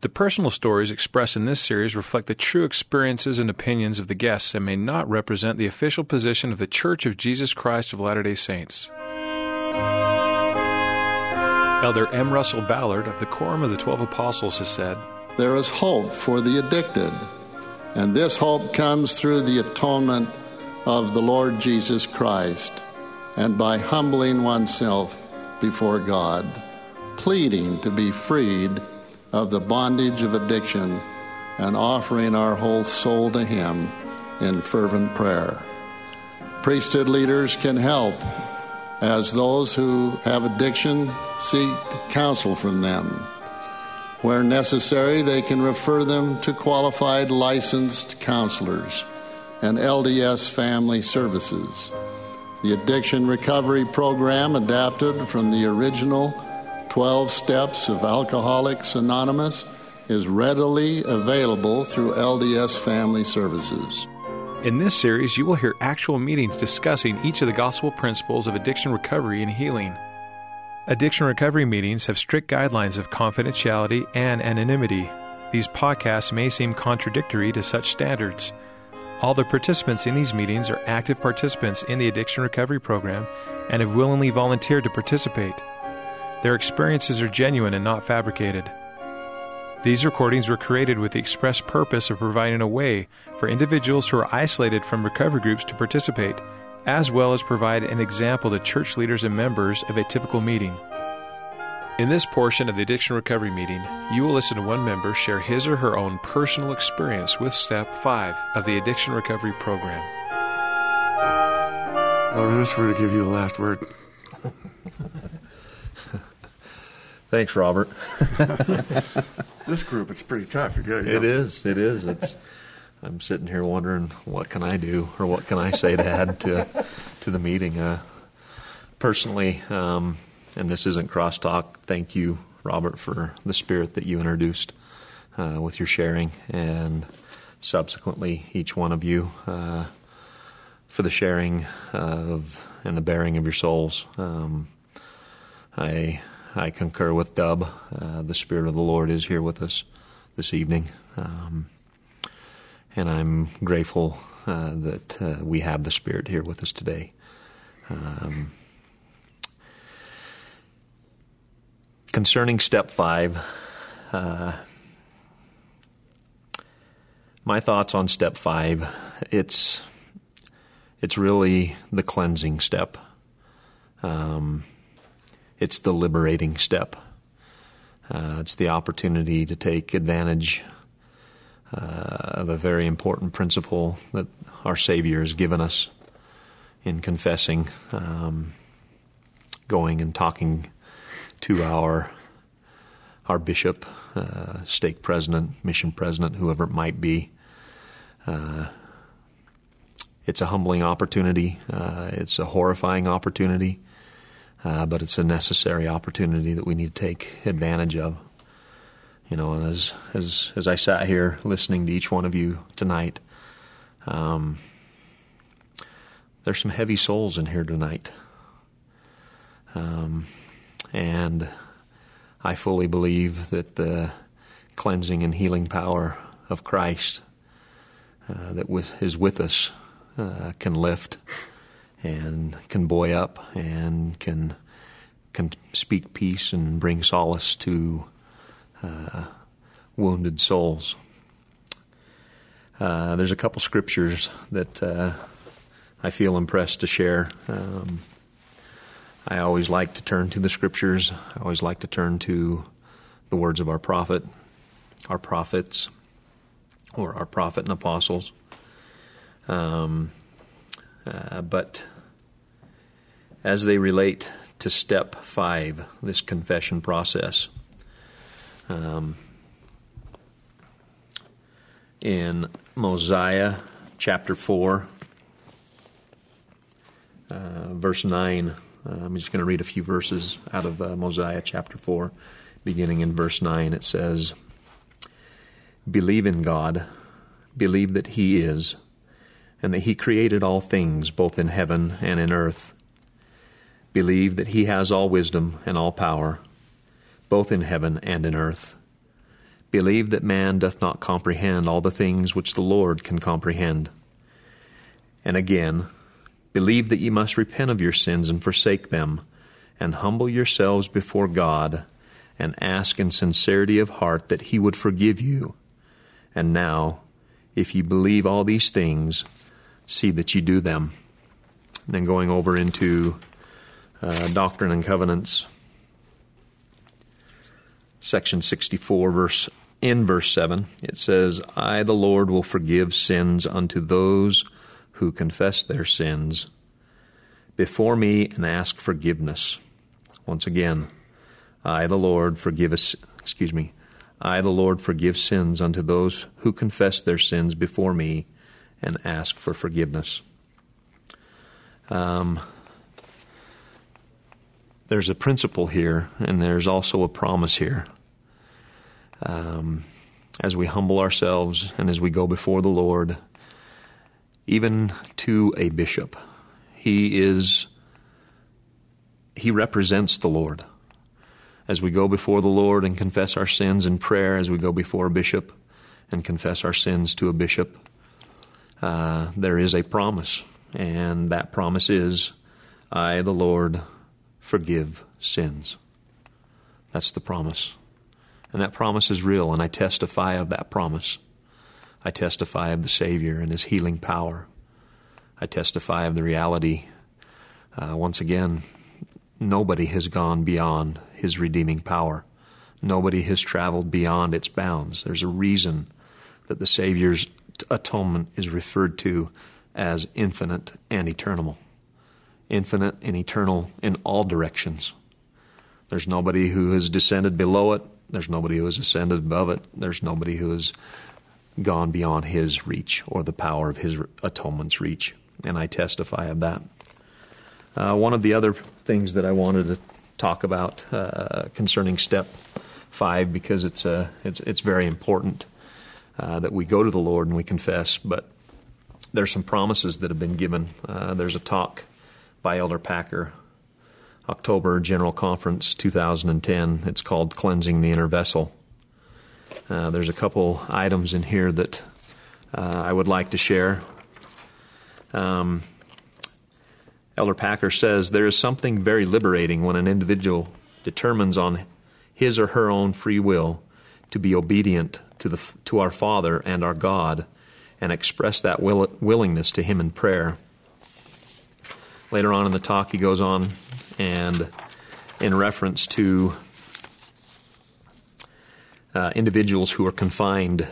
The personal stories expressed in this series reflect the true experiences and opinions of the guests and may not represent the official position of the Church of Jesus Christ of Latter-day Saints. Elder M. Russell Ballard of the Quorum of the 12 Apostles has said, "There is hope for the addicted, and this hope comes through the atonement of the Lord Jesus Christ and by humbling oneself before God, pleading to be freed of the bondage of addiction and offering our whole soul to Him in fervent prayer. Priesthood leaders can help as those who have addiction seek counsel from them. Where necessary, they can refer them to qualified licensed counselors and LDS family services. The Addiction Recovery Program, adapted from the original 12 Steps of Alcoholics Anonymous, is readily available through LDS Family Services. In this series, you will hear actual meetings discussing each of the gospel principles of addiction recovery and healing. Addiction recovery meetings have strict guidelines of confidentiality and anonymity. These podcasts may seem contradictory to such standards. All the participants in these meetings are active participants in the addiction recovery program and have willingly volunteered to participate. Their experiences are genuine and not fabricated. These recordings were created with the express purpose of providing a way for individuals who are isolated from recovery groups to participate, as well as provide an example to church leaders and members of a typical meeting. In this portion of the addiction recovery meeting, you will listen to one member share his or her own personal experience with Step 5 of the addiction recovery program. Lord, I swear to give you the last word. Thanks, Robert. This group, it's pretty tough. It is. I'm sitting here wondering, what can I do or what can I say to add to the meeting? Personally, and this isn't crosstalk, thank you, Robert, for the spirit that you introduced with your sharing, and subsequently each one of you for the sharing of and the bearing of your souls. I concur with Dub. The Spirit of the Lord is here with us this evening. And I'm grateful that we have the Spirit here with us today. Concerning Step 5, my thoughts on Step 5, it's really the cleansing step. It's the liberating step. It's the opportunity to take advantage of a very important principle that our Savior has given us in confessing, going and talking to our bishop, stake president, mission president, whoever it might be. It's a humbling opportunity. It's a horrifying opportunity. But it's a necessary opportunity that we need to take advantage of. You know, and as I sat here listening to each one of you tonight, there's some heavy souls in here tonight. And I fully believe that the cleansing and healing power of Christ that is with us can lift and can buoy up and can speak peace and bring solace to wounded souls. There's a couple scriptures that I feel impressed to share. I always like to turn to the scriptures. I always like to turn to the words of our prophet, our prophets, or our prophet and apostles. But as they relate to Step 5, this confession process, in Mosiah chapter 4, verse 9, I'm just going to read a few verses out of Mosiah chapter 4, beginning in verse 9. It says, "Believe in God, believe that He is, and that He created all things, both in heaven and in earth. Believe that He has all wisdom and all power, both in heaven and in earth. Believe that man doth not comprehend all the things which the Lord can comprehend. And again, believe that ye must repent of your sins and forsake them, and humble yourselves before God, and ask in sincerity of heart that he would forgive you. And now, if ye believe all these things, see that ye do them. And then going over into Doctrine and Covenants, section 64, verse 7, it says, I, the Lord, will forgive sins unto those who confess their sins before me and ask forgiveness. Once again, I, the Lord, forgive sins unto those who confess their sins before me and ask for forgiveness. There's a principle here, and there's also a promise here. As we humble ourselves and as we go before the Lord, even to a bishop, he represents the Lord. As we go before the Lord and confess our sins in prayer, as we go before a bishop and confess our sins to a bishop, there is a promise, and that promise is, I, the Lord, forgive sins. That's the promise. And that promise is real, and I testify of that promise. I testify of the Savior and his healing power. I testify of the reality. Once again, nobody has gone beyond his redeeming power. Nobody has traveled beyond its bounds. There's a reason that the Savior's atonement is referred to as infinite and eternal. Infinite and eternal in all directions. There's nobody who has descended below it. There's nobody who has ascended above it. There's nobody who has gone beyond his reach or the power of his atonement's reach. And I testify of that. One of the other things that I wanted to talk about concerning step 5, because it's very important that we go to the Lord and we confess, but there's some promises that have been given. There's a talk by Elder Packer, October General Conference 2010. It's called Cleansing the Inner Vessel. There's a couple items in here that I would like to share. Elder Packer says, there is something very liberating when an individual determines on his or her own free will to be obedient to our Father and our God and express that willingness to him in prayer. Later on in the talk, he goes on and in reference to individuals who are confined,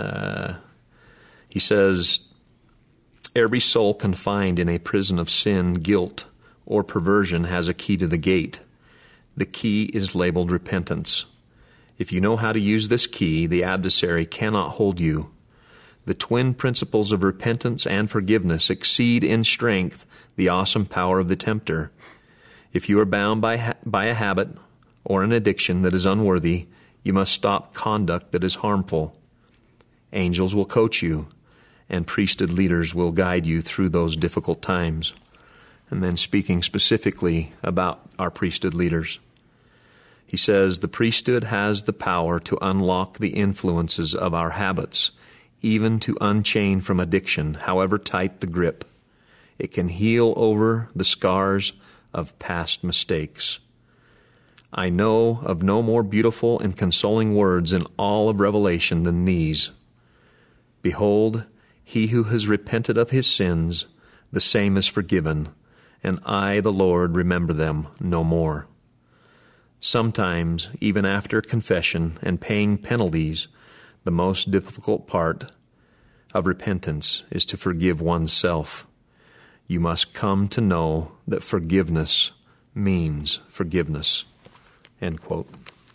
he says, every soul confined in a prison of sin, guilt, or perversion has a key to the gate. The key is labeled repentance. If you know how to use this key, the adversary cannot hold you. The twin principles of repentance and forgiveness exceed in strength the awesome power of the tempter. If you are bound by a habit or an addiction that is unworthy, you must stop conduct that is harmful. Angels will coach you, and priesthood leaders will guide you through those difficult times. And then speaking specifically about our priesthood leaders, he says, the priesthood has the power to unlock the influences of our habits, even to unchain from addiction, however tight the grip. It can heal over the scars of past mistakes. I know of no more beautiful and consoling words in all of Revelation than these. Behold, he who has repented of his sins, the same is forgiven, and I, the Lord, remember them no more. Sometimes, even after confession and paying penalties, the most difficult part of repentance is to forgive oneself. You must come to know that forgiveness means forgiveness. End quote.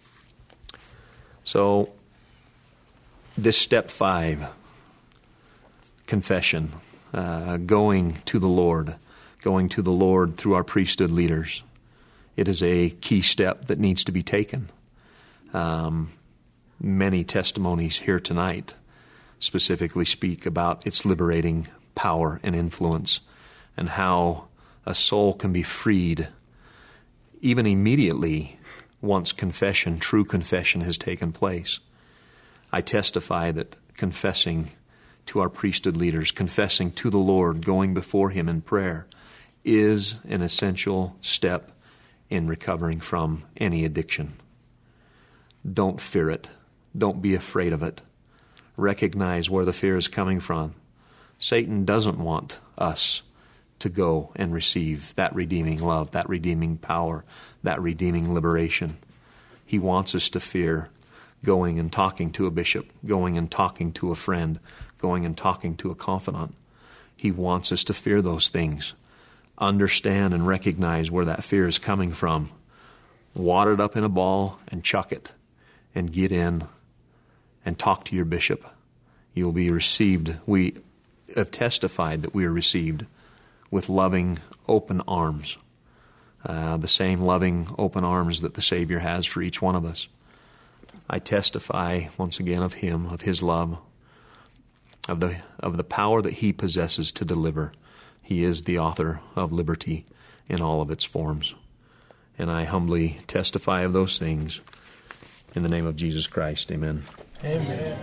So, this step 5, confession, going to the Lord through our priesthood leaders. It is a key step that needs to be taken. Many testimonies here tonight specifically speak about its liberating power and influence, and how a soul can be freed even immediately once true confession has taken place. I testify that confessing to our priesthood leaders, confessing to the Lord, going before Him in prayer, is an essential step in recovering from any addiction. Don't fear it. Don't be afraid of it. Recognize where the fear is coming from. Satan doesn't want us to go and receive that redeeming love, that redeeming power, that redeeming liberation. He wants us to fear going and talking to a bishop, going and talking to a friend, going and talking to a confidant. He wants us to fear those things. Understand and recognize where that fear is coming from. Wad it up in a ball and chuck it, and get in and talk to your bishop. You'll be received. We have testified that we are received with loving, open arms. The same loving, open arms that the Savior has for each one of us. I testify once again of Him, of His love, of the power that He possesses to deliver. He is the author of liberty in all of its forms. And I humbly testify of those things in the name of Jesus Christ. Amen. Amen.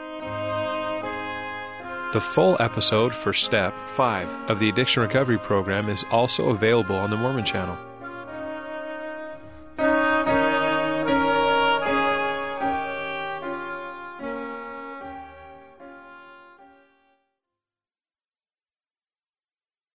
The full episode for Step 5 of the Addiction Recovery Program is also available on the Mormon Channel.